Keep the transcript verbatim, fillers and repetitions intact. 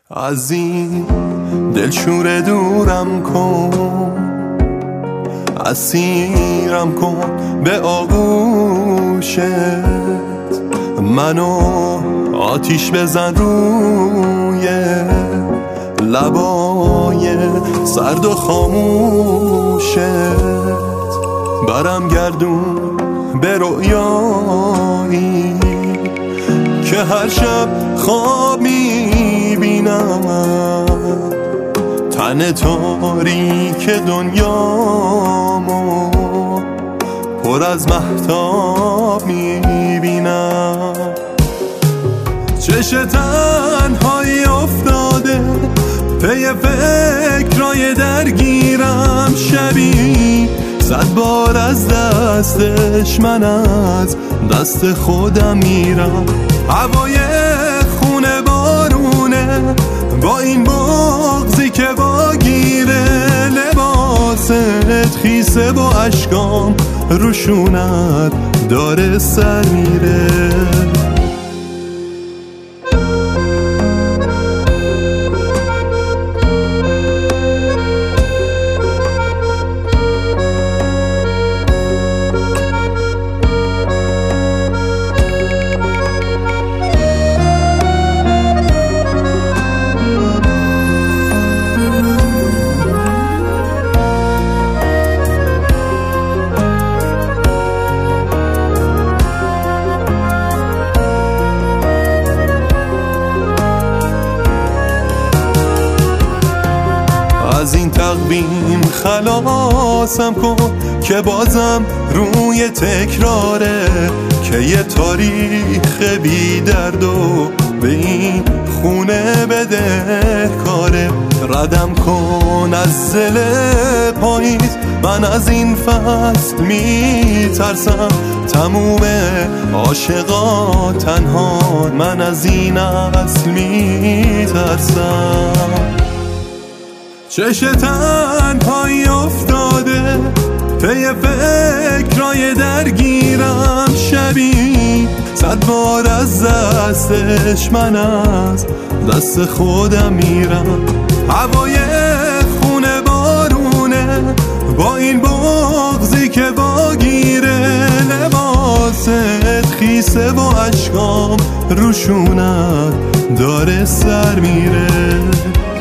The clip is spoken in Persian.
از این دلشور دورم کن، اسیرم کن به آغوشت، منو آتیش بزن روی لبای سرد و خاموشت، برم گردون به رویایی که هر شب خواب میبینم، تن تاریک دنیامو پر از مهتاب میبینم. چش تنهایی افتاده پی فکرای درگیرم، شبی صد بار از دستش من از دست خودم میرم. هوای خونه بارونه با این بغضی که واگیره، لباست خیسه با اشکام روشونت داره سر میره. از این تقویم خلاصم کن که بازم روی تکراره، که یه تاریخ بی درد و به این خونه بده کاره. ردم کن از زل پاییز، من از این فصل می ترسم، تموم عاشقا تنها، من از این اصل می ترسم. چش تنهایی افتاده پی فکرای درگیرم، شبی صد بار از دستش من از دست خودم میرم. هوای خونه بارونه با این بغضی که واگیره، لباست خیسه و اشکام روشونت داره سر میره.